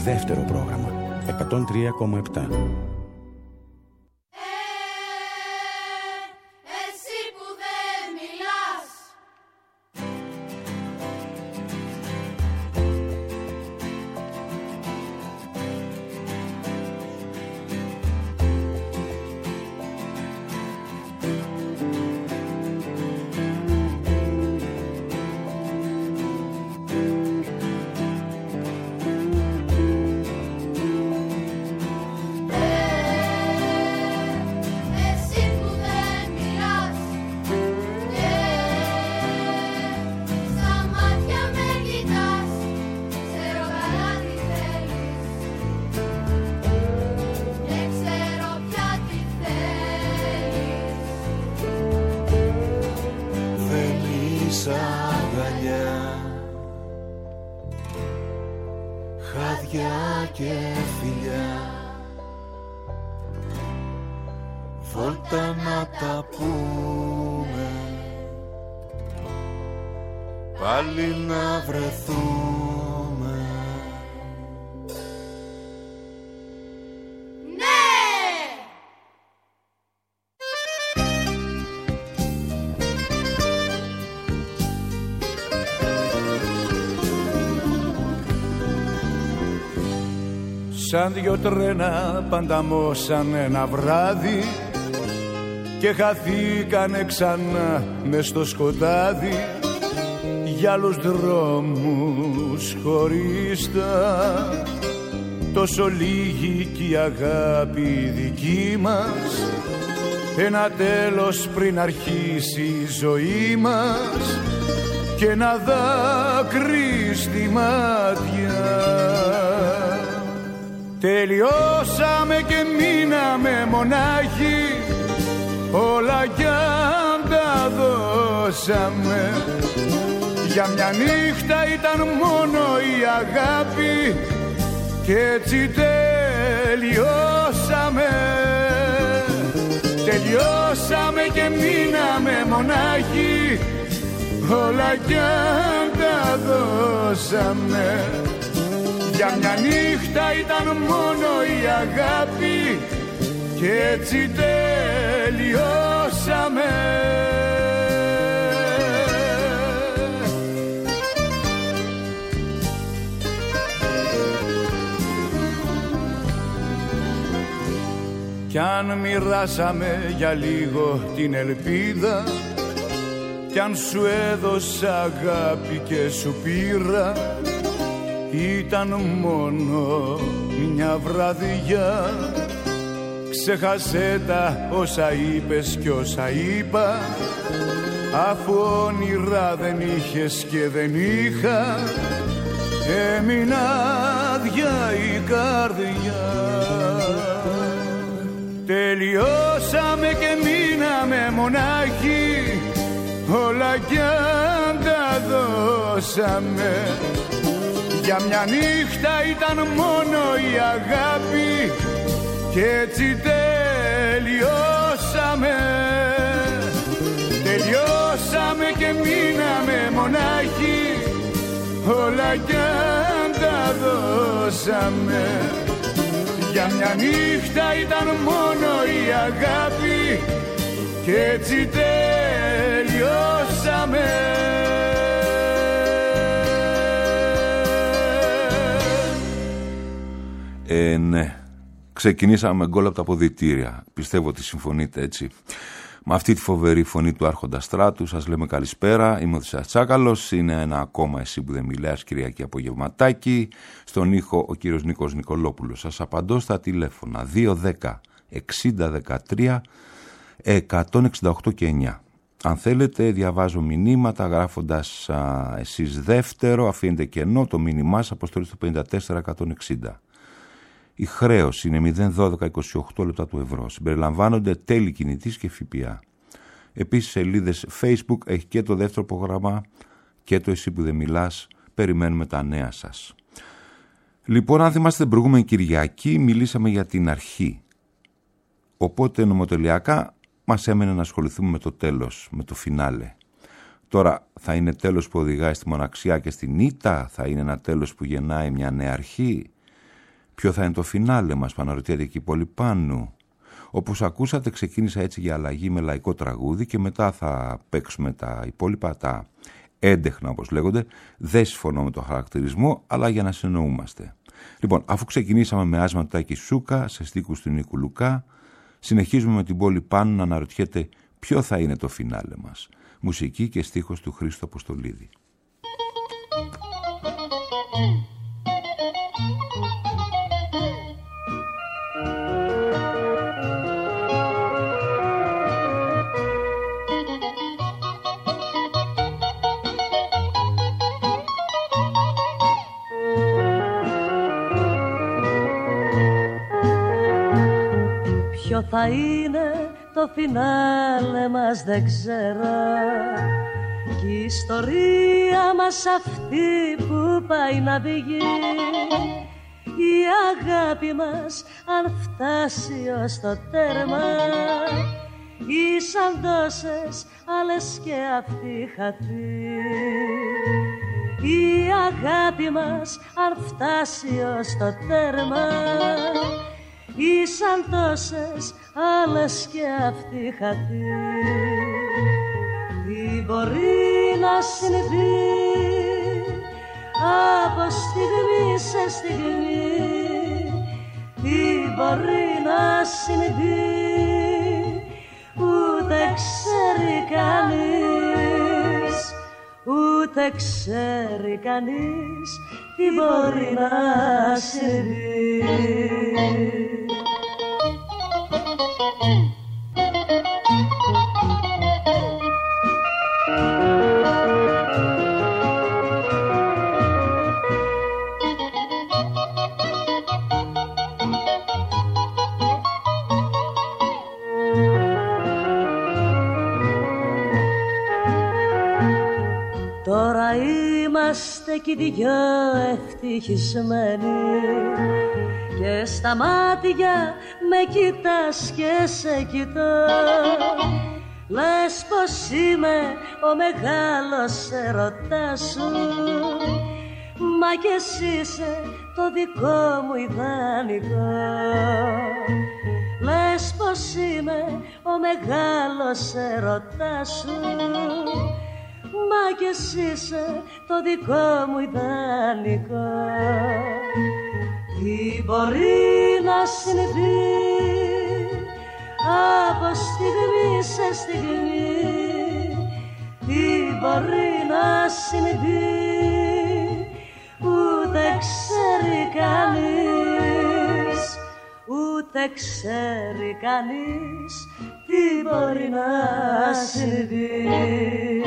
Δεύτερο πρόγραμμα 103,7. Σαν δυο τρένα πανταμώσαν ένα βράδυ και χαθήκανε ξανά μες στο σκοτάδι για άλλους δρόμους χωρίστα. Τόσο λίγη κι η αγάπη δική μας, ένα τέλος πριν αρχίσει η ζωή μας και ένα δάκρυ στη μάτια. Τελειώσαμε και μείναμε μονάχοι, όλα κι αν τα δώσαμε. Για μια νύχτα ήταν μόνο η αγάπη και έτσι τελειώσαμε. Τελειώσαμε και μείναμε μονάχοι, όλα κι αν τα δώσαμε. Για μια νύχτα ήταν μόνο η αγάπη και έτσι τελειώσαμε. Κι αν μοιράσαμε για λίγο την ελπίδα, κι αν σου έδωσα αγάπη και σου πήρα, ήταν μόνο μια βραδιά. Ξέχασέ τα όσα είπες κι όσα είπα, αφού όνειρα δεν είχες και δεν είχα, έμεινα άδεια η καρδιά. Τελειώσαμε και μείναμε μονάχοι, όλα κι αν τα δώσαμε. Για μια νύχτα ήταν μόνο η αγάπη και έτσι τελειώσαμε. Τελειώσαμε και μείναμε μονάχοι, όλα κι αν τα δώσαμε. Για μια νύχτα ήταν μόνο η αγάπη και έτσι τελειώσαμε. Ναι, ξεκινήσαμε με γκολ από τα αποδυτήρια. Πιστεύω ότι συμφωνείτε, έτσι. Με αυτή τη φοβερή φωνή του Άρχοντα Στράτου σας λέμε καλησπέρα. Είμαι ο Θησίας Τσάκαλος. Είναι ένα ακόμα εσύ που δεν μιλάς, Κυριακή απογευματάκι. Στον ήχο ο κύριος Νίκος Νικολόπουλος. Σας απαντώ στα τηλέφωνα 210 60 13 168 και 9. Αν θέλετε διαβάζω μηνύματα γράφοντας εσείς δεύτερο, αφήνετε κενό το μήνυμά σας, αποστολή στο 54 160. Η χρέωση είναι 0,12-28 λεπτά του ευρώ. Συμπεριλαμβάνονται τέλη κινητής και ΦΠΑ. Επίσης σελίδες Facebook έχει και το δεύτερο πρόγραμμα και το εσύ που δεν μιλάς. Περιμένουμε τα νέα σας. Λοιπόν, αν θυμάστε την προηγούμενη Κυριακή μιλήσαμε για την αρχή. Οπότε νομοτελειακά μας έμενε να ασχοληθούμε με το τέλος, με το φινάλε. Τώρα θα είναι τέλος που οδηγάει στη μοναξιά και στην ήττα, θα είναι ένα τέλος που γεννάει μια νέα αρχή. Ποιο θα είναι το φινάλε μας, που αναρωτιέται εκεί πολύ πάνω. Όπως ακούσατε, ξεκίνησα έτσι για αλλαγή με λαϊκό τραγούδι και μετά θα παίξουμε τα υπόλοιπα, τα έντεχνα όπως λέγονται. Δεν συμφωνώ με το χαρακτηρισμό, αλλά για να συνεννοούμαστε. Λοιπόν, αφού ξεκινήσαμε με άσμα του Τάκη Σούκα σε στίχους του Νίκου Λουκά, συνεχίζουμε με την πόλη πάνω να αναρωτιέται ποιο θα είναι το φινάλε μας. Μουσική και στίχος του Χρήστο Αποστολίδη. Ποιο θα είναι το φινάλε μας δεν ξέρω, κι η ιστορία μας αυτή που πάει να βγει, η αγάπη μας αν φτάσει ως το τέρμα, ήσαν τόσες άλλες και αυτή χαθεί. Η αγάπη μας αν φτάσει ως το τέρμα, ήσαν τόσες άλλες και αυτή χαθεί. Τι μπορεί να συμβεί από στιγμή σε στιγμή, τι μπορεί να συμβεί, ούτε ξέρει κανείς, ούτε ξέρει κανείς τι μπορεί να συμβεί. Τώρα είμαστε κι οι δυο ευτυχισμένοι και στα μάτια με κοιτάς και σε κοιτώ. Λες πως είμαι ο μεγάλος ερωτάς σου, μα κι εσύ είσαι το δικό μου ιδανικό. Λες πως είμαι ο μεγάλος ερωτάς σου, μα κι εσύ είσαι το δικό μου ιδανικό. Τι μπορεί να συμβεί από στιγμή σε στιγμή, τι μπορεί να συμβεί, ούτε ξέρει κανείς, ούτε ξέρει κανείς τι μπορεί να συμβεί.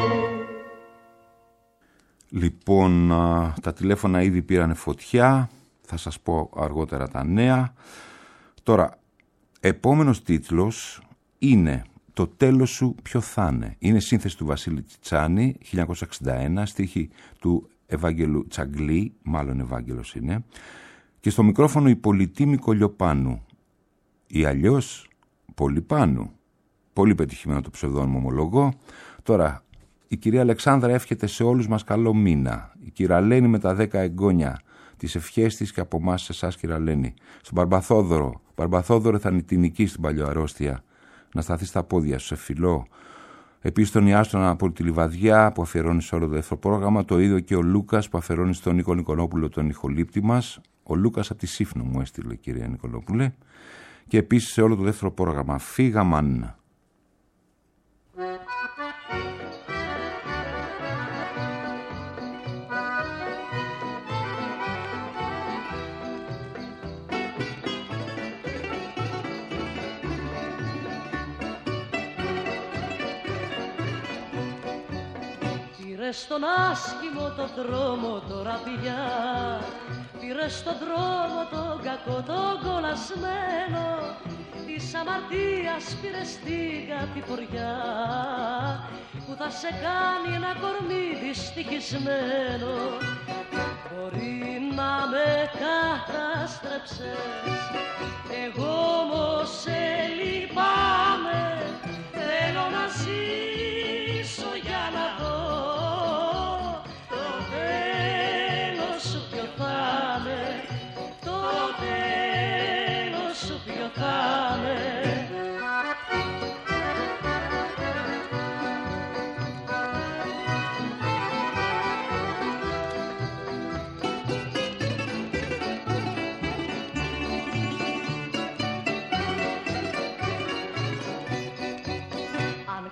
Λοιπόν, τα τηλέφωνα ήδη πήρανε φωτιά, θα σας πω αργότερα τα νέα. Τώρα, επόμενος τίτλος είναι «Το τέλος σου ποιο θα είναι». Είναι σύνθεση του Βασίλη Τσιτσάνη, 1961, στίχη του Ευάγγελου Τσαγκλή, μάλλον Ευάγγελος είναι, και στο μικρόφωνο η Πολυτήμη Κολιοπάνου, ή αλλιώς Πολυπάνου. Πολύ πετυχημένο το ψευδόνυμο ομολογώ. Τώρα, η κυρία Αλεξάνδρα εύχεται σε όλους μας καλό μήνα. Η Κυραλένη με τα 10 εγγόνια. Τις ευχές της και από εμάς σε εσάς, Κυραλένη. Στον Μπαρμπαθόδωρο. Μπαρμπαθόδωρο θα νητινική στην παλιοαρρώστια. Να σταθεί στα πόδια σου, σε φιλό. Επίσης τον Ιάστονα από τη Λιβαδιά που αφιερώνει σε όλο το δεύτερο πρόγραμμα. Το ίδιο και ο Λούκας που αφιερώνει στον Νίκο Νικολόπουλο, τον ηχολήπτη μας. Ο Λούκας από τη Σύφνο μου έστειλε, κυρία Νικολόπουλε. Και επίσης σε όλο το δεύτερο πρόγραμμα. Φύγαμαν. Στον άσχημο το δρόμο τώρα πια, πήρε στον δρόμο τον κακό τον κολλασμένο, της αμαρτίας πήρε στην κατηφοριά που θα σε κάνει ένα κορμί δυστυχισμένο. Μπορεί να με καταστρέψες, εγώ όμως σε λυπάμαι, θέλω να ζήσω για να δω το τέλος σου ποιο θα είναι, το τέλος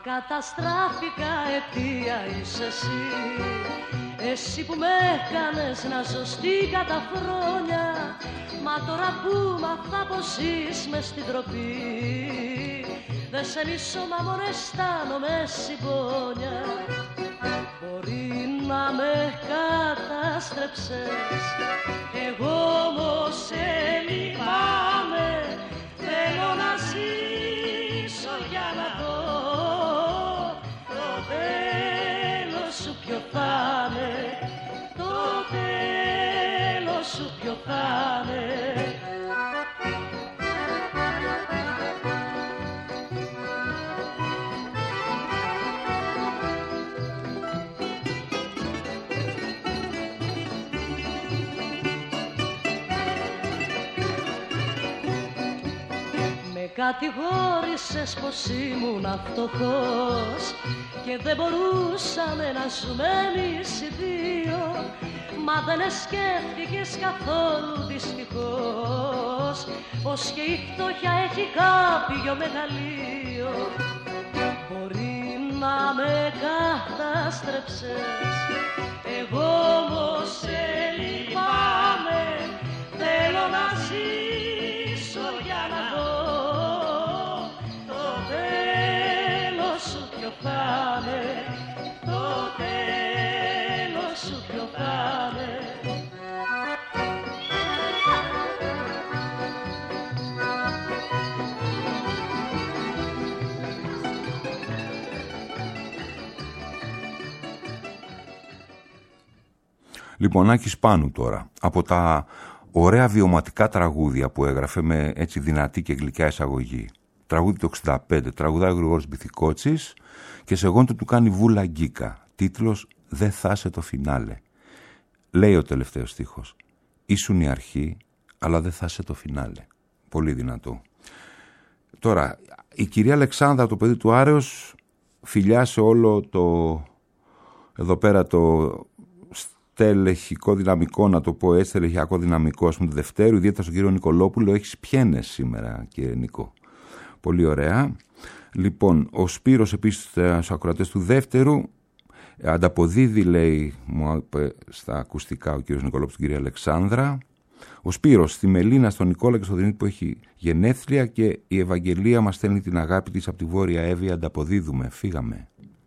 καταστράφηκα, αιτία είσαι εσύ. Εσύ που με έκανες να ζω στην καταφρόνια. Μα τώρα που μάθα πως ζεις μες στην τροπή, δεν σε λύσω μα μόνο αισθάνομαι συμπόνια. Μπορεί να με κατάστρεψες, εγώ όμως σε λυπάμαι. Θέλω να ζήσω για να δω το τέλος σου ποιο θα είναι, το τέλος σου ποιο θα είναι. Κατηγόρησες πως ήμουν φτωχός και δεν μπορούσαμε να ζούμε εμείς οι δύο. Μα δεν σκέφτηκες καθόλου δυστυχώς πως και η φτώχεια έχει κάποιο μεγαλείο. Μπορεί να με καταστρέψεις, εγώ όμως σε λυπάμαι. Θέλω να ζήσω για να δω το τέλος σου ποιο θα είναι. Λοιπόν, Άκης Πάνου τώρα, από τα ωραία βιωματικά τραγούδια που έγραφε με έτσι δυνατή και γλυκιά εισαγωγή. Τραγούδι το 65, τραγουδάει ο Γρηγόρης Μπιθικότσης και σε γόντο του κάνει Βούλα Γκίκα. Τίτλος «Δεν θα σε το φινάλε». Λέει ο τελευταίος στίχος, ήσουν η αρχή, αλλά δεν θα σε το φινάλε. Πολύ δυνατό. Τώρα, η κυρία Αλεξάνδρα, το παιδί του Άρεος, φιλιά σε όλο το, εδώ πέρα το στελεχικό δυναμικό, να το πω έτσι, στελεχειακό δυναμικό, ας πούμε, του Δευτέρου, ιδιαίτερα στον κύριο Νικολόπουλο. Έχεις πιένες σήμερα, κύριε Νικό. Πολύ ωραία. Λοιπόν, ο Σπύρος επίσης στους ακροατές του Δεύτερου ανταποδίδει, λέει, μου είπε στα ακουστικά ο κύριος Νικολόπουλος, την κυρία Αλεξάνδρα. Ο Σπύρος στη Μελίνα, στον Νικόλα και στον Δημήτρη που έχει γενέθλια, και η Ευαγγελία μας στέλνει την αγάπη της από τη Βόρεια Εύβοια. Ανταποδίδουμε, φύγαμε.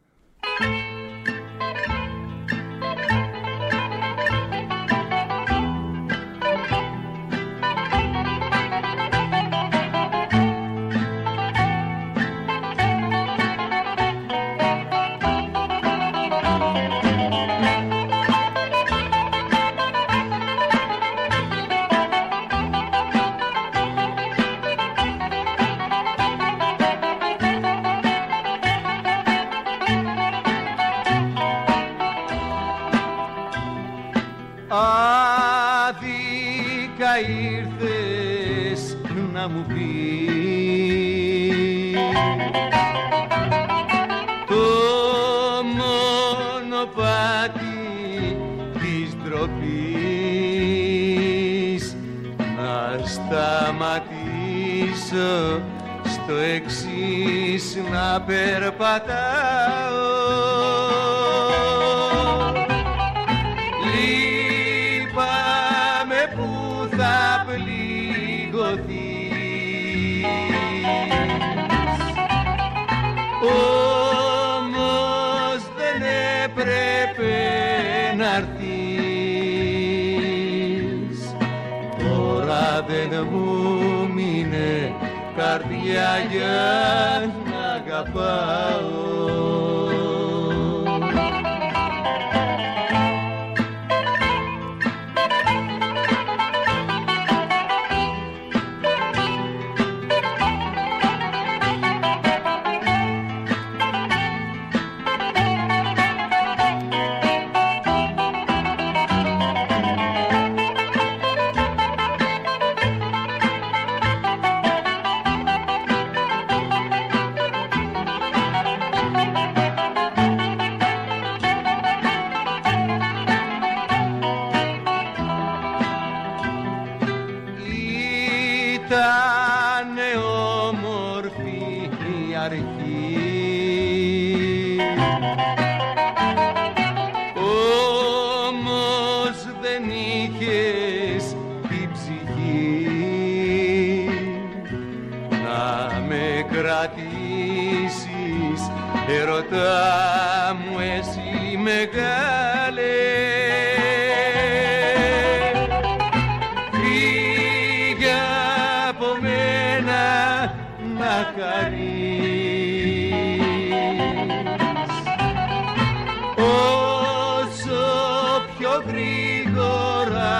Άδικα ήρθες να μου πεις το μονοπάτι της ντροπής, να σταματήσω στο εξής να περπατάω. Θα πληγωθείς, όμως δεν έπρεπε να'ρθείς. Τώρα δεν μου μείνε καρδιά για να αγαπάω. δεν είχες την ψυχή να με κρατήσεις, ερωτά μου εσύ μεγάλε. Φύγε από μένα να χαρείς, όσο πιο γρήγορα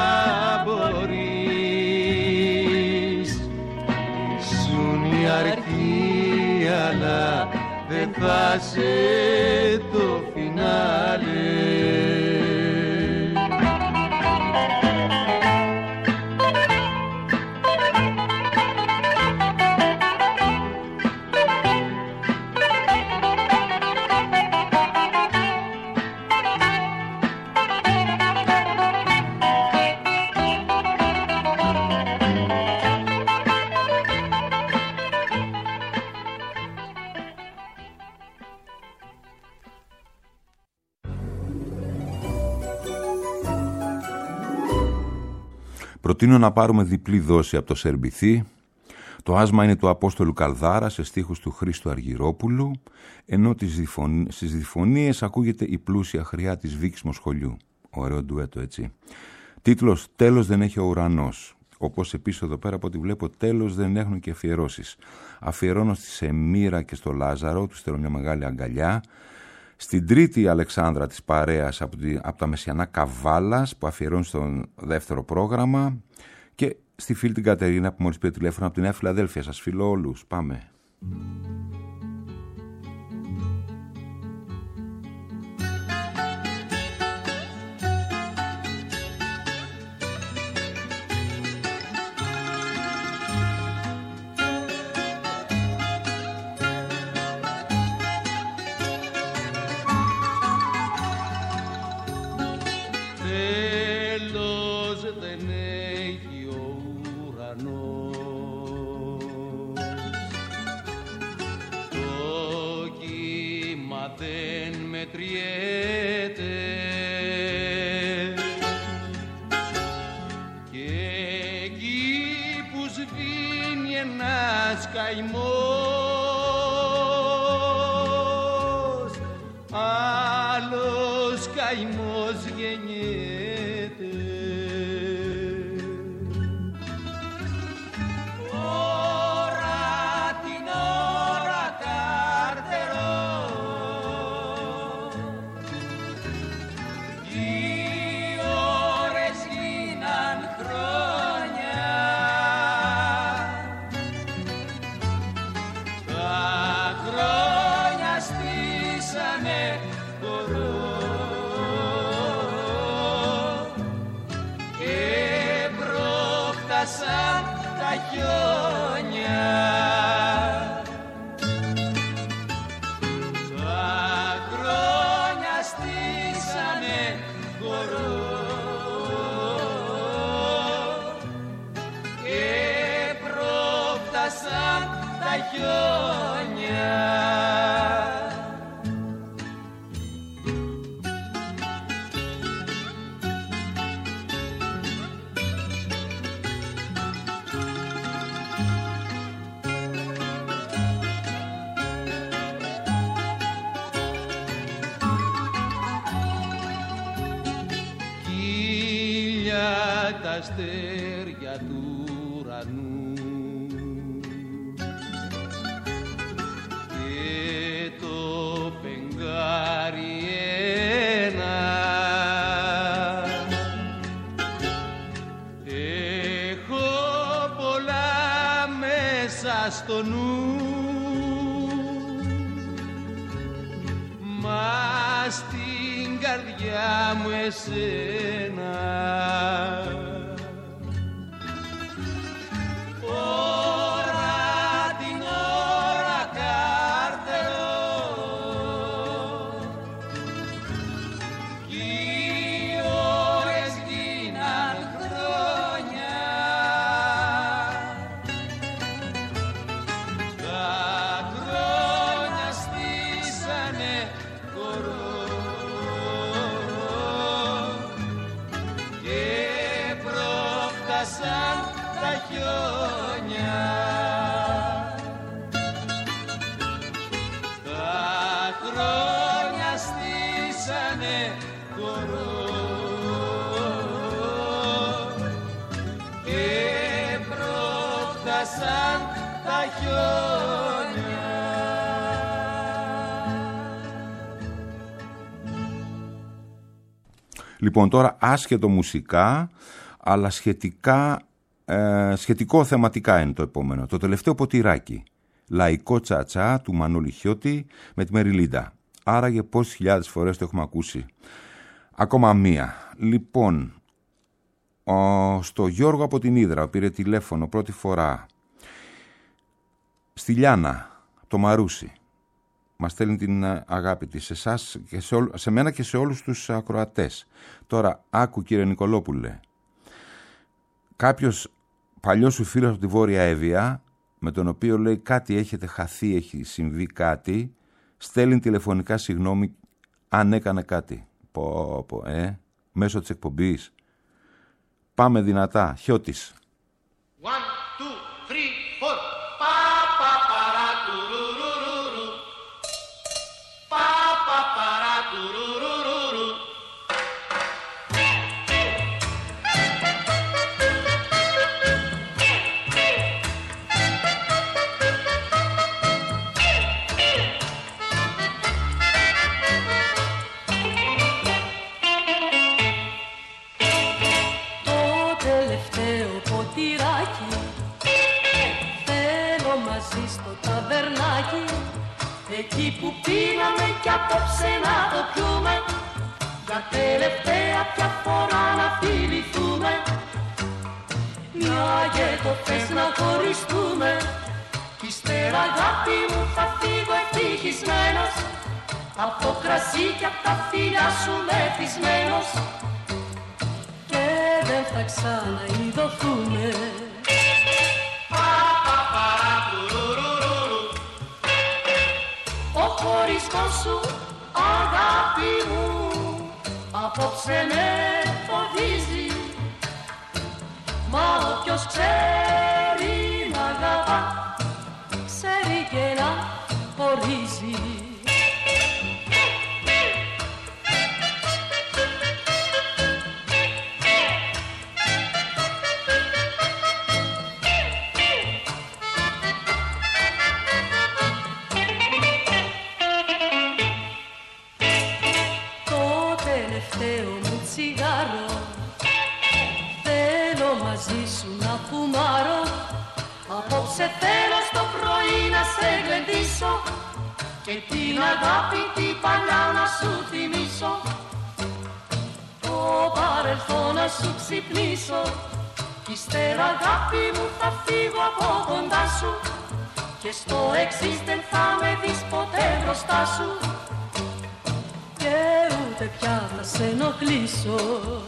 μπορείς. Ήσουν η αρχή αλλά δεν θα σε το φινάλε. Προτείνω να πάρουμε διπλή δόση από το Σερμπιθί. Το άσμα είναι του Απόστολου Καλδάρα σε στίχους του Χρήστου Αργυρόπουλου, ενώ στις διφωνίες ακούγεται η πλούσια χρειά της Βίκης Μοσχολιού. Ωραίο ντουέτο, έτσι. Τίτλος «Τέλος δεν έχει ο ουρανός». Όπως επίσης εδώ πέρα από ό,τι βλέπω, τέλος δεν έχουν και αφιερώσεις. Αφιερώνω στη Σεμίρα και στο Λάζαρο, του στέλνω μια μεγάλη αγκαλιά. Στην τρίτη Αλεξάνδρα της παρέας από τα Μεσιανά Καβάλας που αφιερώνει στο δεύτερο πρόγραμμα, και στη φίλη την Κατερίνα που μόλις πήρε τηλέφωνο από τη Νέα Φιλαδέλφια. Σας φιλώ όλους. Πάμε. Αστέρια του ουρανού και το φεγγάρι ένα, έχω πολλά μέσα στο νου, μα στην καρδιά μου εσένα. Yeah. σαν τα χιόνια. Τα χρόνια στήσανε χορό και προφτάσαν τα χιόνια. Λοιπόν, τώρα άσχετο μουσικά, αλλά σχετικό θεματικά είναι το επόμενο. Το τελευταίο ποτηράκι. Λαϊκό τσατσά του Μανώλη Χιώτη με τη Μεριλίντα. Άραγε πόσες χιλιάδες φορές το έχουμε ακούσει. Ακόμα μία. Λοιπόν, στο Γιώργο από την Ύδρα πήρε τηλέφωνο πρώτη φορά. Στη Λιάνα, το Μαρούσι. Μας στέλνει την αγάπη της σε εσάς, και σε μένα και σε όλους τους ακροατές. Τώρα, άκου κύριε Νικολόπουλε. Κάποιος παλιός σου φίλος από τη Βόρεια Εύβοια, με τον οποίο λέει κάτι έχετε χαθεί, έχει συμβεί κάτι, στέλνει τηλεφωνικά συγγνώμη αν έκανε κάτι. Μέσω της εκπομπής. Πάμε δυνατά. Χιώτης. 1, 2, 3, 4. Πα, πα, παρά, τουρουρουρουρου. Πα, πα, παρά, τουρουρουρουρου. Εκεί που πίναμε κι απόψε να το πιούμε, για τελευταία πια φορά να φιληθούμε. Μια και το θες να χωριστούμε, κι ύστερα αγάπη μου θα φύγω ευτυχισμένος, απ' το κρασί κι απ' τα φιλιά σου μεθυσμένος, και δεν θα ξαναειδωθούμε. Ο χωρισμός σου, αγάπη μου, απόψε με φοβίζει. Μα όποιος ξέρει να αγαπά, ξέρει και να χωρίζει. Απόψε θέλω στο πρωί να σε γλεντήσω και την αγάπη την παλιά να σου θυμίσω. Το παρελθόν να σου ξυπνήσω, κι ύστερα αγάπη μου θα φύγω από κοντά σου, και στο εξής δεν θα με δεις ποτέ μπροστά σου, και ούτε πια να σε ενοχλήσω.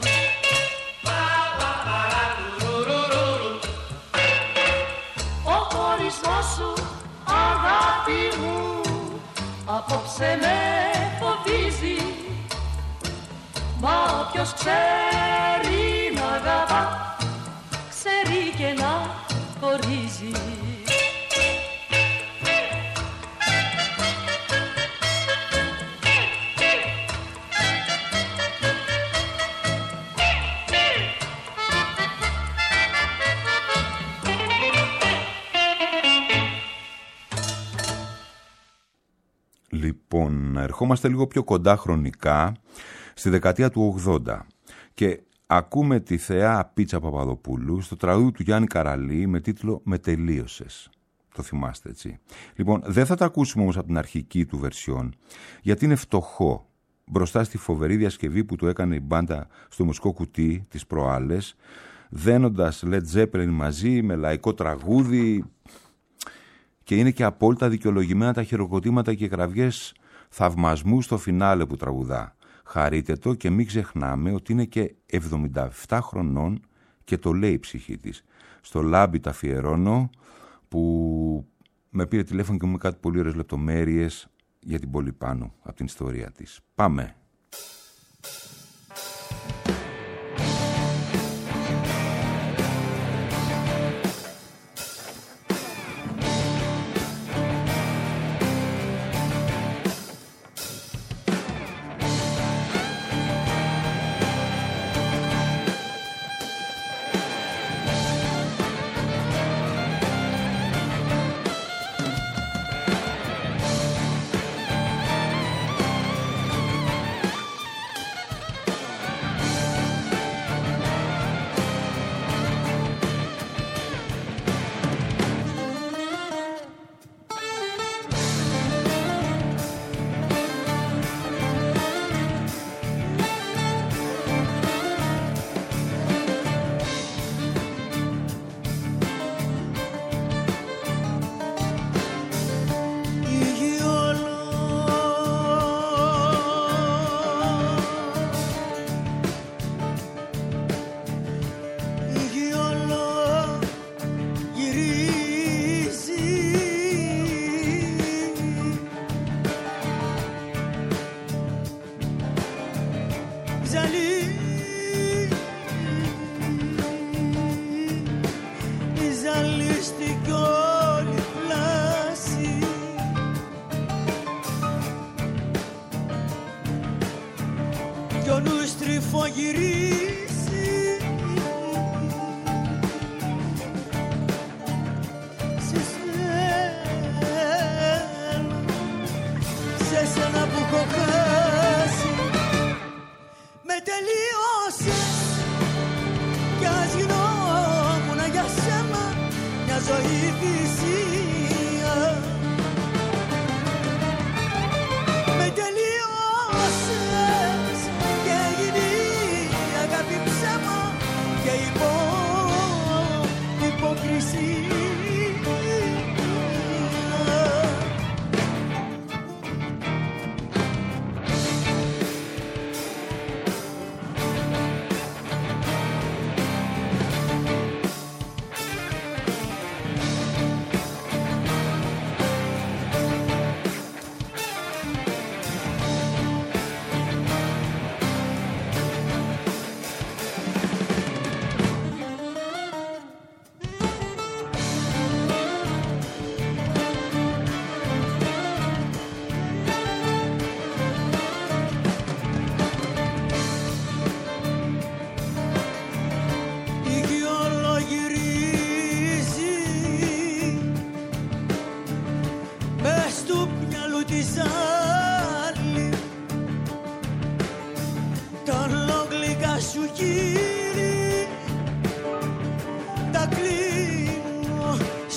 Ο χωρισμός σου, αγάπη μου, απόψε με φοβίζει. Μα όποιος ξέρει να αγαπά, ξέρει και να χωρίζει. Λοιπόν, ερχόμαστε λίγο πιο κοντά χρονικά, στη δεκαετία του 80 και ακούμε τη θεά Πίτσα Παπαδοπούλου στο τραγούδι του Γιάννη Καραλή με τίτλο «Με τελείωσες». Το θυμάστε, έτσι. Λοιπόν, δεν θα τα ακούσουμε όμως από την αρχική του βερσιόν, γιατί είναι φτωχό μπροστά στη φοβερή διασκευή που του έκανε η μπάντα στο μουσικό κουτί τις προάλλες, δένοντας Led Zeppelin μαζί με λαϊκό τραγούδι, και είναι και απόλυτα δικαιολογημένα τα χειροκροτήματα και κραυγές θαυμασμού στο φινάλε που τραγουδά. Χαρείτε το και μην ξεχνάμε ότι είναι και 77 χρονών και το λέει η ψυχή της. Στο Λάμπη τα αφιερώνω, που με πήρε τηλέφωνο και μου είπε κάτι πολύ ωραίες λεπτομέρειες για την Πόλη Πάνου από την ιστορία της. Πάμε!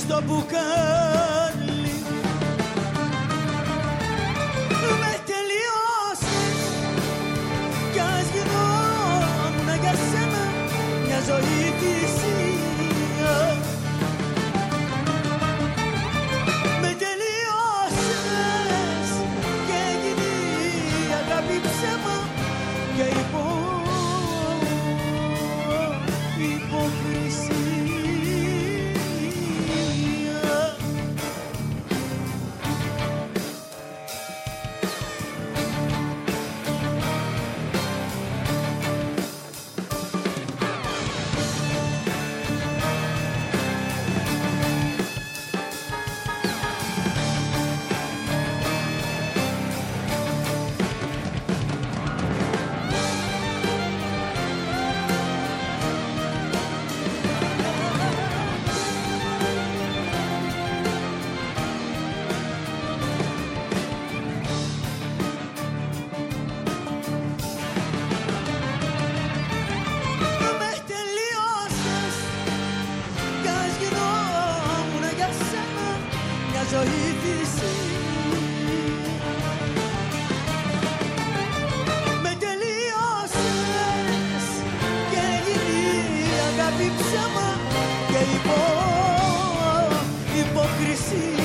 στο μπουκάλι. Με τελειώσεις κι ας γινόμουν για σένα μια ζωή θυσία. Με τελειώσεις και έγινε η αγάπη ψέμα και υποκρισία. Με τελείωσες και έγινε η αγάπη ψέμα και υποκρισία.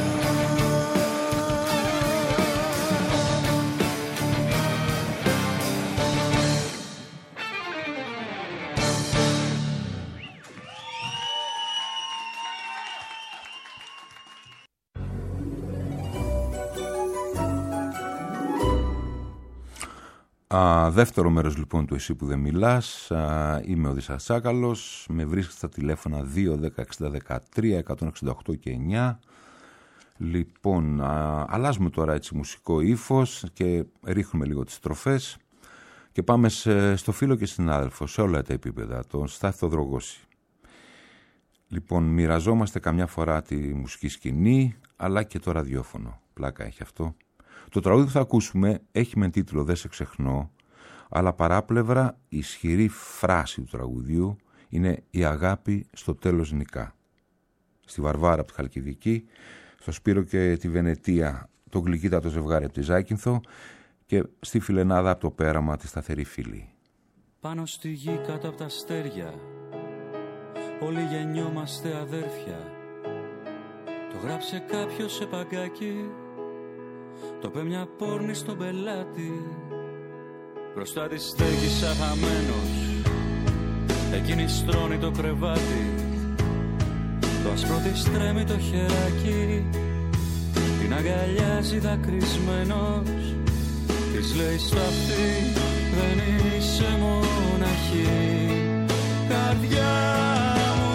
Δεύτερο μέρος λοιπόν του Εσύ που δεν μιλάς. Είμαι ο Δίσας Τσάκαλος. Με βρίσκεται στα τηλέφωνα 2, 10, 60, 13, 168 και 9. Λοιπόν, αλλάζουμε τώρα έτσι μουσικό ύφος και ρίχνουμε λίγο τις στροφές και πάμε στο φίλο και συνάδελφο σε όλα τα επίπεδα, τον Στάθη Θοδρογώση. Λοιπόν, μοιραζόμαστε καμιά φορά τη μουσική σκηνή αλλά και το ραδιόφωνο. Πλάκα έχει αυτό. Το τραγούδι που θα ακούσουμε έχει με τίτλο «Δεν σε ξεχνώ», αλλά παράπλευρα η ισχυρή φράση του τραγουδιού είναι «Η αγάπη στο τέλος νικά». Στη Βαρβάρα από τη Χαλκιδική, στο Σπύρο και τη Βενετία το γλυκύτατο ζευγάρι από τη Ζάκυνθο και στη Φιλενάδα από το Πέραμα τη Σταθερή Φίλη. Πάνω στη γη κάτω από τα αστέρια όλοι γεννιόμαστε αδέρφια. Το γράψε κάποιος σε παγκάκι, το πέ μια πόρνη στον πελάτη. Μπροστά της στέκει σαν χαμένος, εκείνη στρώνει το κρεβάτι. Το άσπρο της τρέμει το χεράκι, την αγκαλιάζει δακρυσμένος. Της λέει στο αυτί δεν είσαι μοναχή. Καρδιά μου,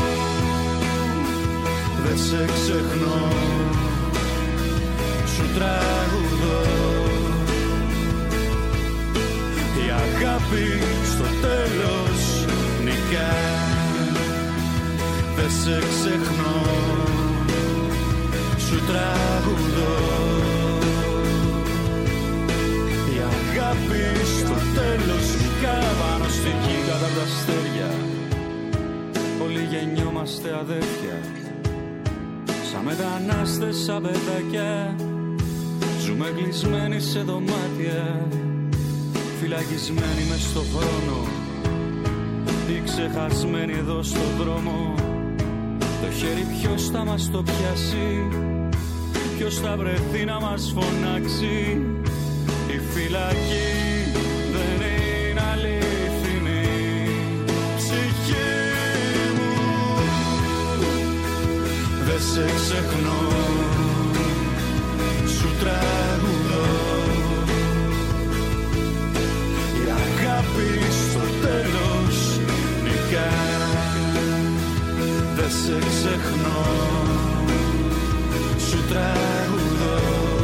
δεν σε ξεχνώ, σου τραγουδώ. Η αγάπη στο τέλος νικά. Δεν σε ξεχνώ, σου τραγουδώ. Η αγάπη στο τέλος νικά. Πάνω στη γη κάτω απ' τα αστέρια όλοι γεννιόμαστε αδέρφια. Σαν μετανάστες, σαν παιδάκια, ζούμε κλεισμένοι σε δωμάτια. Φυλακισμένοι μες στο χρόνο ή ξεχασμένοι εδώ στο δρόμο. Το χέρι ποιος θα μας το πιάσει, ποιος θα βρεθεί να μας φωνάξει. Η φυλακή δεν είναι αλήθινη. Ψυχή μου, δεν σε ξεχνώ, σου τραγουδώ. Η αγάπη στο τέλος νικά. Δεν σε ξεχνώ, σου τραγουδώ.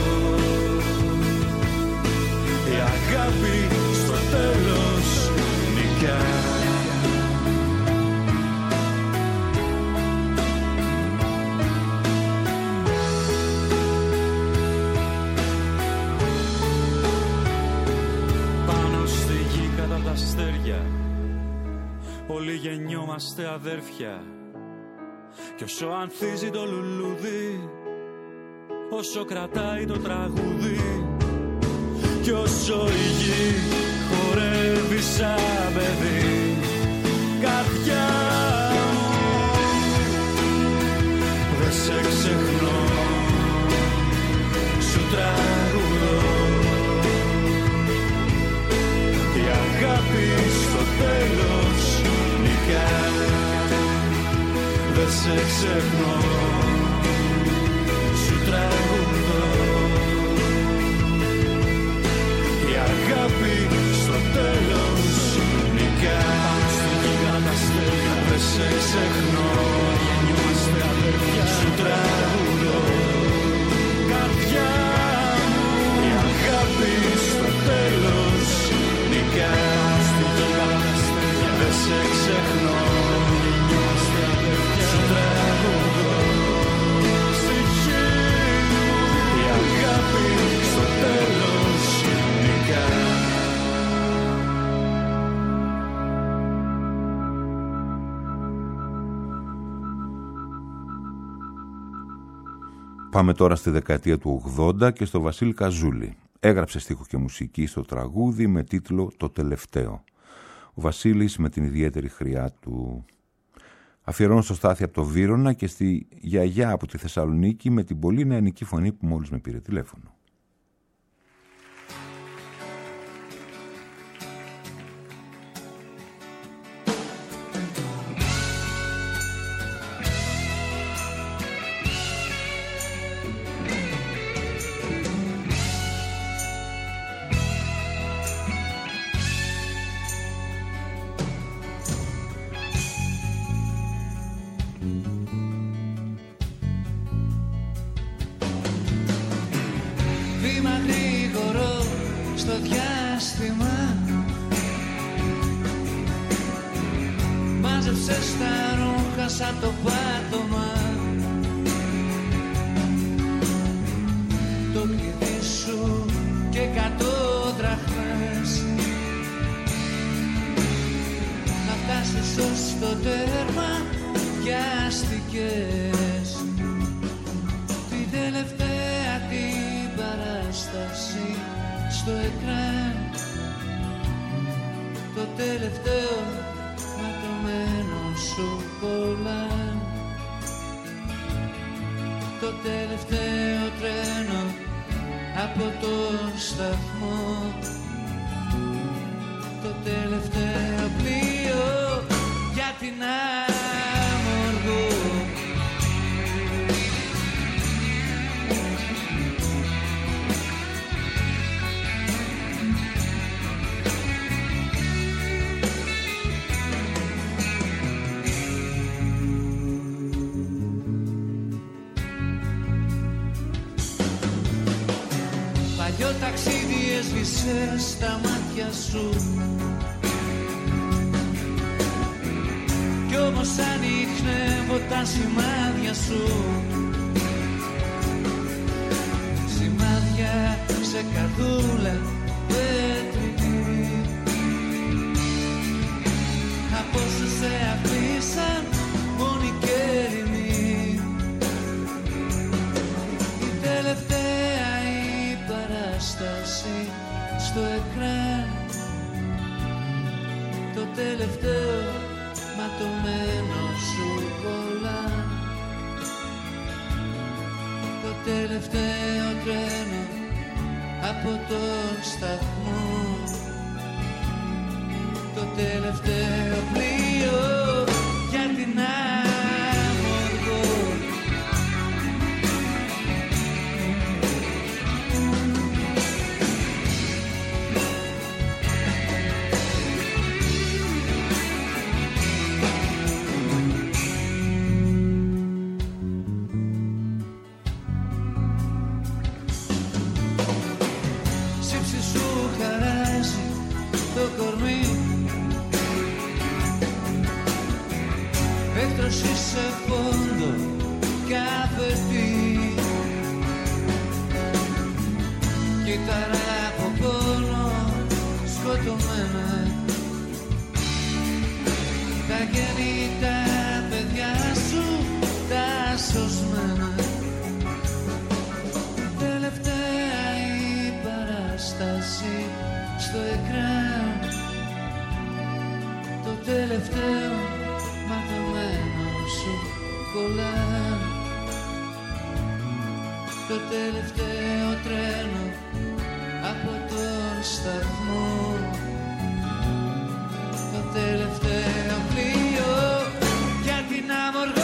Η αγάπη στο τέλος νικά. Αστέρια, όλοι γεννιόμαστε αδέρφια. Κι όσο ανθίζει το λουλούδι, όσο κρατάει το τραγούδι, κι όσο η γη χορεύει σαν παιδί, καρδιά μου, δεν σε ξεχνώ, σου τραγουδώ. Η αγάπη στο τέλος νικά, δεν σε ξεχνώ, σου τραγουδώ. Η αγάπη στο τέλος νικά, στην γίγαντα στέλια, δεν σε ξεχνώ, γεννιόμαστε αδέρφια, σου τραγουδώ. Καρδιά μου, η αγάπη στο τέλος νικά, στην γίγαντα στέλια, δεν σε ξεχνώ, γεννιόμαστε αδέρφια, σου τραγουδώ. Στη γη μου, η αγάπη στο τέλος νικά. Πάμε τώρα στη δεκαετία του 80 και στο Βασίλη Καζούλη. Έγραψε στίχο και μουσική στο τραγούδι με τίτλο «Το τελευταίο». Ο Βασίλης με την ιδιαίτερη χρειά του. Αφιερώνω στο Στάθη από το Βύρωνα και στη γιαγιά από τη Θεσσαλονίκη με την πολύ νεανική φωνή που μόλις με πήρε τηλέφωνο. Στα μάτια σου κι όμως ανοιχνεύω τα σημάδια σου, σημάδια σε καρδούλα πέτρινη από όσους σε αφήσαν μόνοι και ερημοί. Η τελευταία η παράσταση στο εκράν, το τελευταίο ματωμένο σου πολλά, το τελευταίο τρένο από το σταθμό, το τελευταίο πλοίο για την Άμμορφο. Σε φόντο καφετή, κύτταρα από πόνο σκοτωμένα, τα γεννητά παιδιά σου σωσμένα. Τελευταία η παράσταση στο εκράν, το τελευταίο ματωμένο σου κολλάν, το τελευταίο τρένο από τον σταθμό, το τελευταίο πλοίο για την Αμοργό.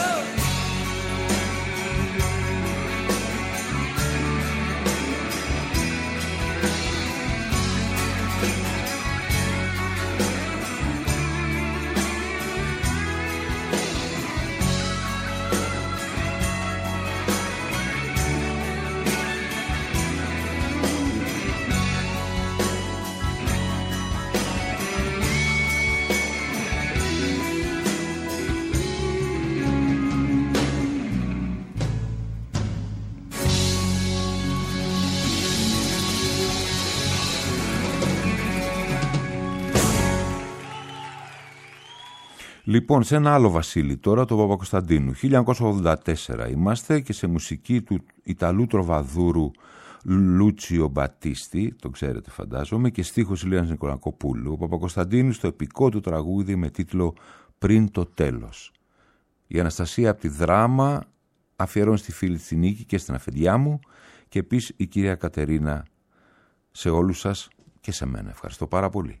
Λοιπόν, σε ένα άλλο Βασίλη τώρα, τον Παπακοσταντίνου. 1984 είμαστε και σε μουσική του Ιταλού τροβαδούρου Λούτσιο Μπατίστη, τον ξέρετε φαντάζομαι, και στίχος Ηλίας Νικολακοπούλου. Ο Παπακοσταντίνου στο επικό του τραγούδι με τίτλο «Πριν το τέλος». Η Αναστασία από τη Δράμα αφιερώνει στη φίλη της Νίκη και στην αφεντιά μου, και επίσης η κυρία Κατερίνα, σε όλους σας και σε μένα. Ευχαριστώ πάρα πολύ.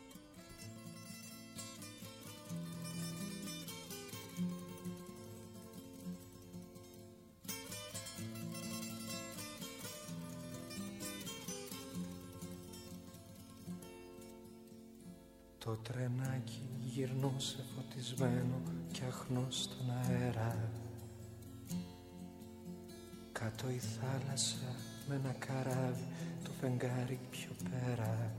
Το τρενάκι γυρνούσε φωτισμένο κι αχνό στον αέρα. Κάτω η θάλασσα με ένα καράβι, το φεγγάρι πιο πέρα.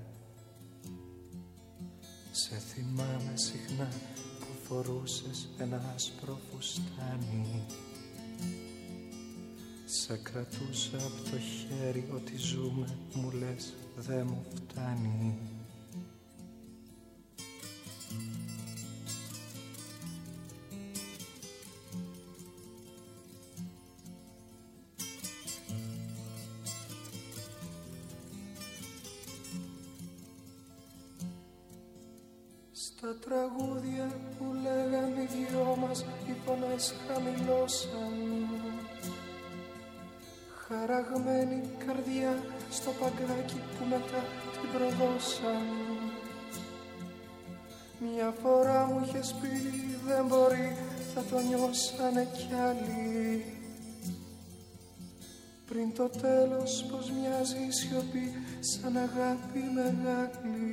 Σε θυμάμαι συχνά που φορούσες ένα άσπρο φουστάνι. Σε κρατούσα από το χέρι, ότι ζούμε μου λες δε μου φτάνει. Στα τραγούδια που λέγαν οι δυο μας, οι φωνές χαμηλώσαν. Χαραγμένη καρδιά στο παγκάκι που μετά την προδώσαν. Μια φορά μου είχες πει δεν μπορεί, θα το νιώσανε κι άλλοι. Πριν το τέλος πως μοιάζει η σιωπή σαν αγάπη μεγάλη.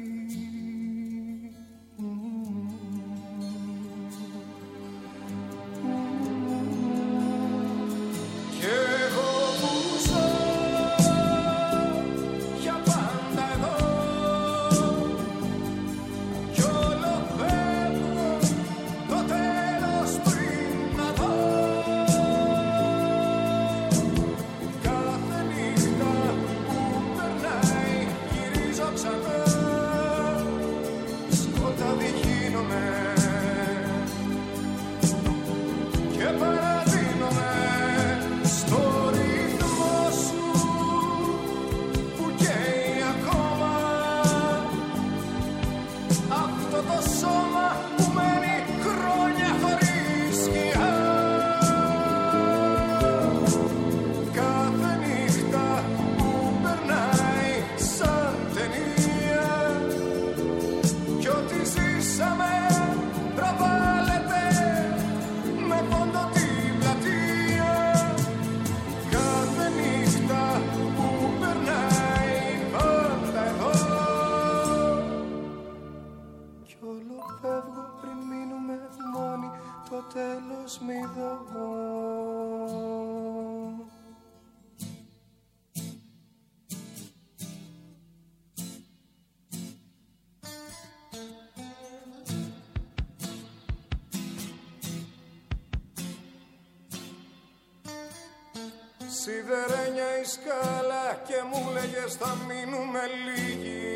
Σιδερένια η σκάλα και μου λέγες θα μείνουμε λίγοι.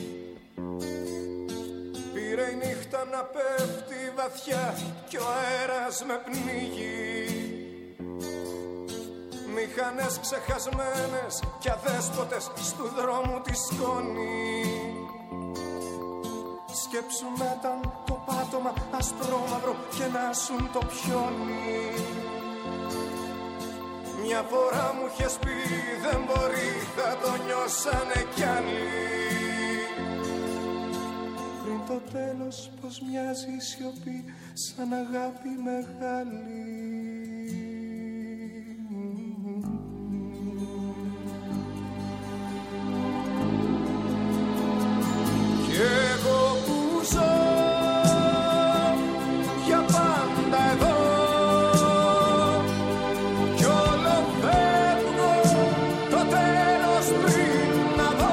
Πήρε η νύχτα να πέφτει βαθιά κι ο αέρας με πνίγει. Μηχανές ξεχασμένες κι αδέσποτες στου δρόμου τη σκόνη. Σκέψου με ήταν το πάτωμα ασπρόμαυρο και να σουν το πιόνι. Μια φορά μου είχες πει δεν μπορεί, θα το νιώσανε κι άλλοι. Πριν το τέλος πως μοιάζει η σιωπή σαν αγάπη μεγάλη. Κι εγώ που ζω για πάντα εδώ κι όλο φεύγω το τέλος πριν να δω.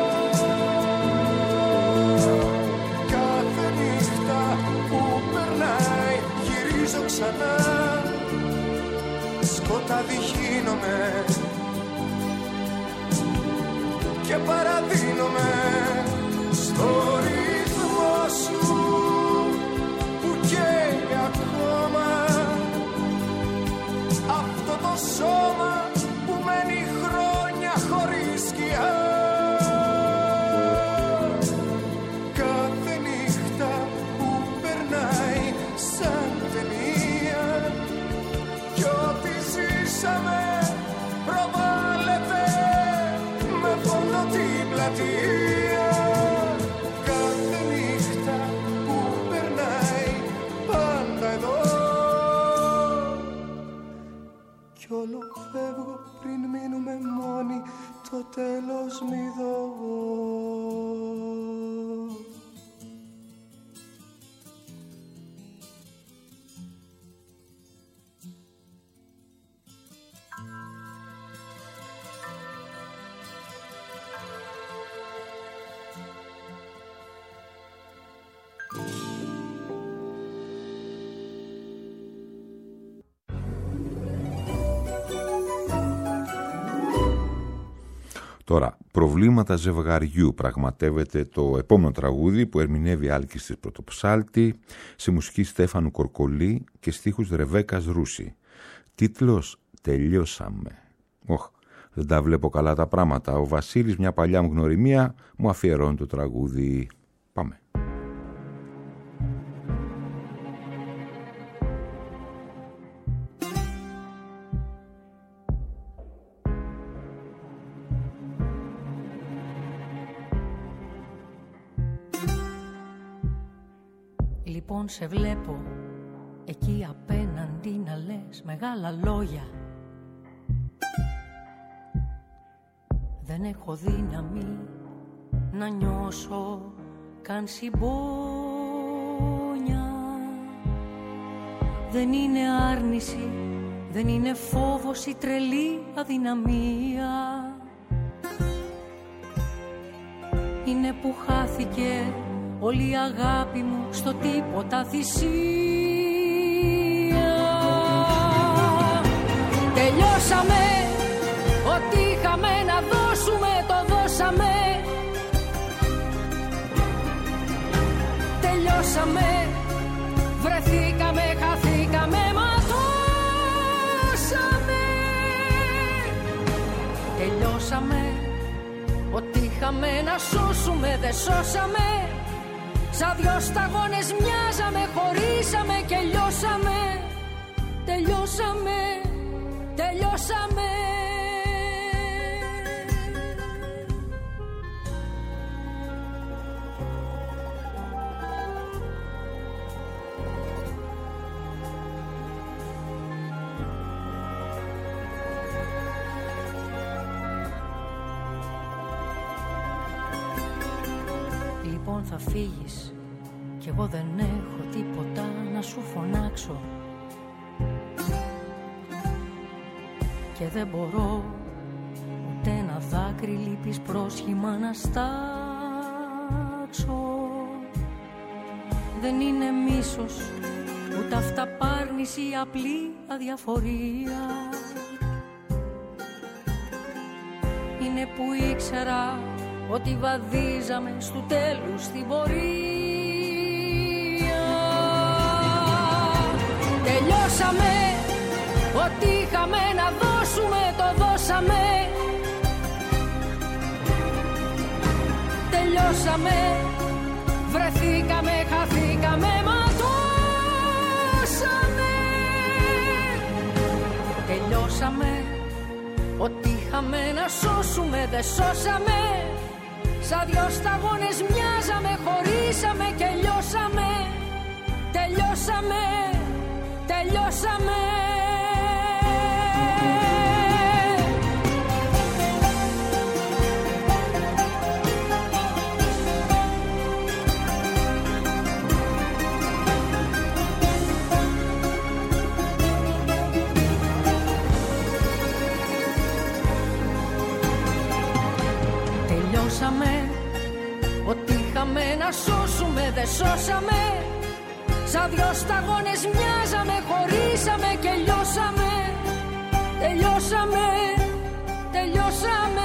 Κάθε νύχτα που περνάει γυρίζω ξανά, σκοτάδι γίνομαι και παραδίνομαι στο ρυθμό σου που καίει ακόμα αυτό το σώμα που μένει χρόνια χωρίς σκιά. Κάθε νύχτα που περνάει σαν ταινία κι ό,τι ζήσαμε προβάλλεται με πόνο την πλατεία. Κάθε νύχτα που περνάει πάντα εδώ κι όλο φεύγω πριν μείνουμε μόνοι, το τέλος μη δω. Τώρα, προβλήματα ζευγαριού πραγματεύεται το επόμενο τραγούδι που ερμηνεύει Άλκης της Πρωτοψάλτη σε μουσική Στέφανου Κορκολή και στίχους Ρεβέκας Ρούση. Τίτλος «Τελειώσαμε». Δεν τα βλέπω καλά τα πράγματα. Ο Βασίλης, μια παλιά μου γνωριμία, μου αφιερώνει το τραγούδι. Πάμε. Λοιπόν σε βλέπω εκεί απέναντι να λες μεγάλα λόγια. Δεν έχω δύναμη να νιώσω καν συμπόνια. Δεν είναι άρνηση, δεν είναι φόβος ή τρελή αδυναμία. Είναι που χάθηκε όλη η αγάπη μου στο τίποτα θυσία. Τελειώσαμε, ό,τι είχαμε να δώσουμε το δώσαμε. Τελειώσαμε, βρεθήκαμε, χαθήκαμε, ματώσαμε. Τελειώσαμε, ό,τι είχαμε να σώσουμε δεν σώσαμε. Σαν δυο σταγόνες μοιάζαμε, χωρίσαμε και λιώσαμε. Τελειώσαμε, τελειώσαμε. Λοιπόν θα φύγεις κι εγώ δεν έχω τίποτα να σου φωνάξω και δεν μπορώ ούτε ένα δάκρυ λύπης πρόσχημα να στάξω. Δεν είναι μίσος ούτε αυταπάρνηση, απλή αδιαφορία. Είναι που ήξερα ότι βαδίζαμε στου τέλους την πορεία. Τελειώσαμε, Ό,τι είχαμε να δώσουμε το δώσαμε. Τελειώσαμε, βρεθήκαμε, χαθήκαμε, ματώσαμε. Τελειώσαμε, ό,τι είχαμε να σώσουμε δεν σώσαμε. Σαν δυο σταγόνες μοιάζαμε, χωρίσαμε και λιώσαμε. Τελειώσαμε, τελειώσαμε. Ό,τι είχαμε να σώσουμε δεν σώσαμε. Σαν δυο σταγόνες μοιάζαμε, χωρίσαμε και λιώσαμε. Τελειώσαμε, τελειώσαμε.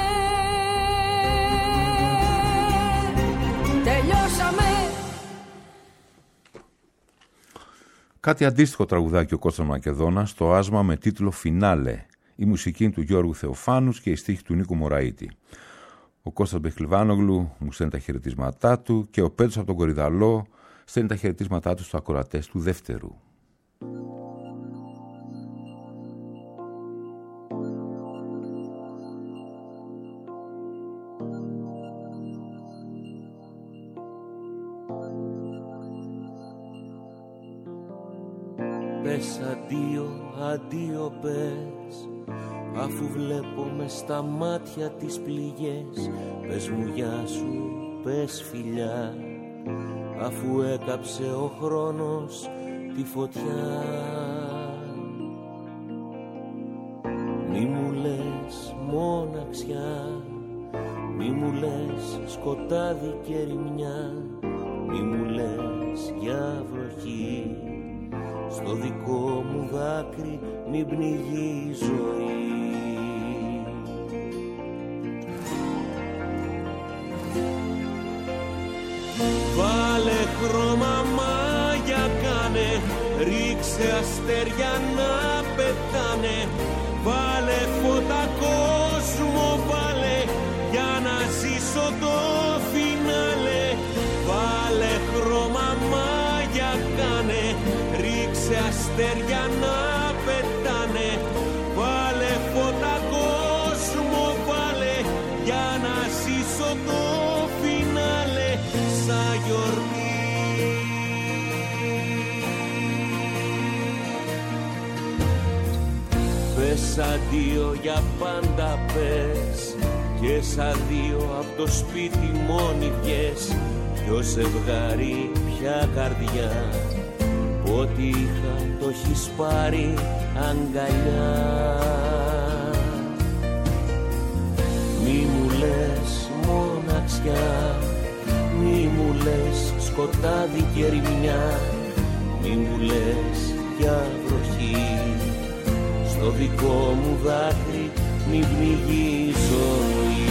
Τελειώσαμε. Κάτι αντίστοιχο τραγουδάκι ο Κώστας Μακεδόνας, το άσμα με τίτλο «Φινάλε». Η μουσική του Γιώργου Θεοφάνους και η στίχη του Νίκου Μωραΐτη. Ο Κώστας Μπεχλιβάνογλου μου στέλνει τα χαιρετίσματά του και ο Πέτρος από τον Κορυδαλό στέλνει τα χαιρετίσματά του στους ακροατές του δεύτερου. Πες αντίο, αντίο πες, αφού βλέπω μες στα μάτια τις πληγές. Πες μου γεια σου, πες φιλιά, αφού έκαψε ο χρόνος τη φωτιά. Μη μου λες μοναξιά, μη μου λες σκοτάδι και ρημιά, μη μου λες για βροχή, στο δικό μου δάκρυ μην πνιγεί η ζωή. Βάλε χρώμα μάγια κάνε, ρίξε αστέρια να πετάνε. Βάλε φώτα κόσμο βάλε, για να ζήσω το φινάλε. Βάλε χρώμα μάγια κάνε, ρίξε αστέρια να πετάνε. Βάλε φώτα κόσμο βάλε, για να ζήσω το φινάλε σαν γιορτή. Πες αντίο για πάντα πες, και σαν δύο απ' το σπίτι μόνοι βγες. Ποιο ζευγάρι πια καρδιά, ό,τι είχα το έχεις πάρει αγκαλιά. Μη μου λες μοναξιά, μη μου λες σκοτάδι και ρημιά, μη μου λες για βροχή, στο δικό μου δάκρυ μην πνιγεί η ζωή.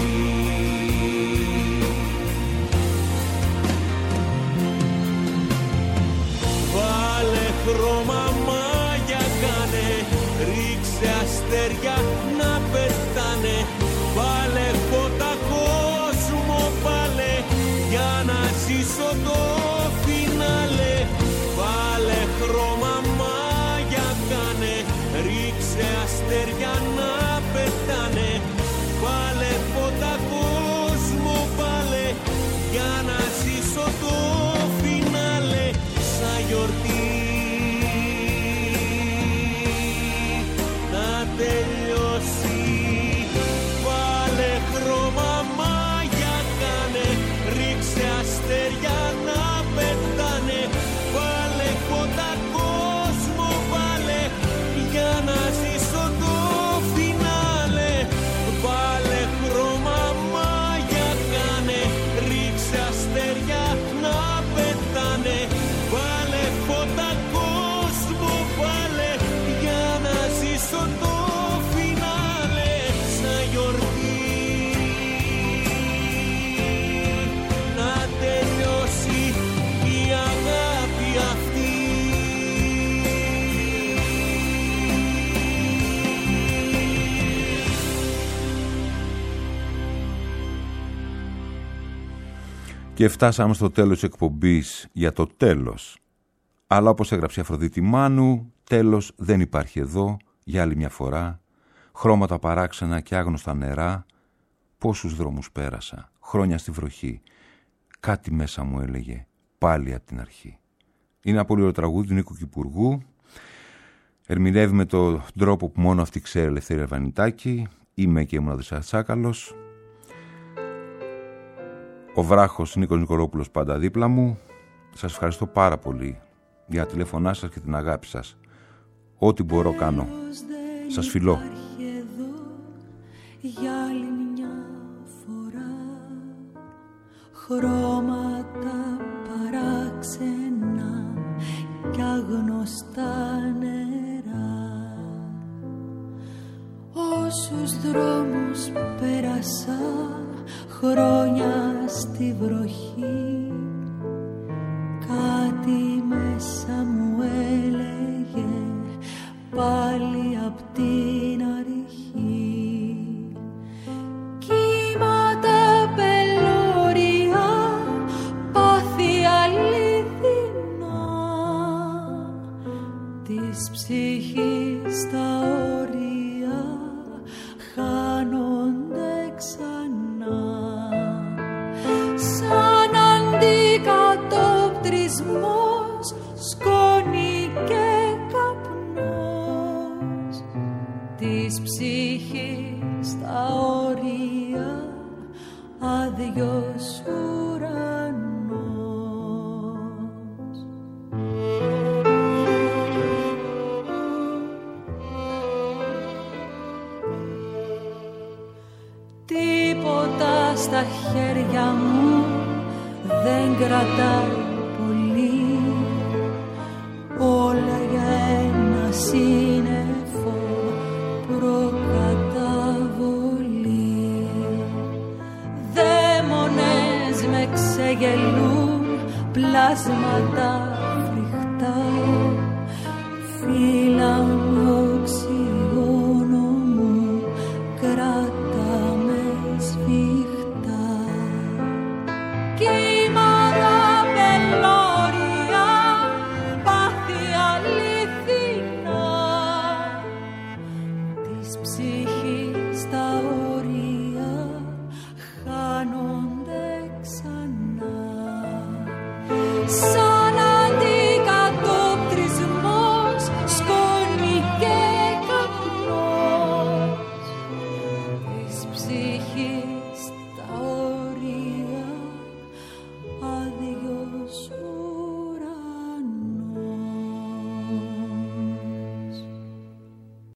Βάλε χρώμα μάγια κάνε, ρίξε αστέρια να πετάνε. Βάλε φώτα κόσμο βάλε, για να ζήσω το φινάλε. Βάλε χρώμα μάγια κάνε, ρίξε αστέρια να πετάνε. Βάλε φώτα κόσμο βάλε, για να ζήσω το φινάλε σαν γιορτή. Να τελειώσει. Βάλε χρώμα μάγια κάνε, ρίξε αστέρια να πετάνε. Βάλε φώτα κόσμο βάλε, για να ζήσω το φινάλε. Βάλε χρώμα μάγια κάνε, ρίξε αστέρια να πετάνε. Βάλε φώτα Και φτάσαμε στο τέλος της εκπομπής για το τέλος. Αλλά όπως έγραψε η Αφροδίτη Μάνου, τέλος δεν υπάρχει εδώ για άλλη μια φορά. Χρώματα παράξενα και άγνωστα νερά. Πόσους δρόμους πέρασα, χρόνια στη βροχή. Κάτι μέσα μου έλεγε, πάλι από την αρχή. Είναι ένα πολύ ωραίο τραγούδι του Νίκου Κυπουργού. Ερμηνεύει με τον τρόπο που μόνο αυτή ξέρει Ελευθερία Βανιτάκη. Είμαι και ήμουν ο Οδυσσέας Τσάκαλος. Ο βράχος Νίκος Νικολόπουλος πάντα δίπλα μου. Σας ευχαριστώ πάρα πολύ για τα τηλέφωνά σας και την αγάπη σας. Ό,τι μπορώ κάνω. Σας φιλώ. Για άλλη μια φορά χρώματα παράξενα κι αγνωστά νερά. Όσους δρόμους πέρασα χρόνια στη βροχή, κάτι μέσα μου έλεγε πάλι απ' την αρχή. Κύματα πελώρια, πάθη αληθινά της ψυχής στα όρια χάνονται ξανά. Σαν αντικατοπτρισμός, σκόνη και καπνός της ψυχής στα όρια άδειος ουρανός. Τίποτα στα χέρια μου δεν κρατάει πολύ, όλα για ένα σύννεφο προκαταβολή. Δαίμονες με ξεγελούν, πλάσματα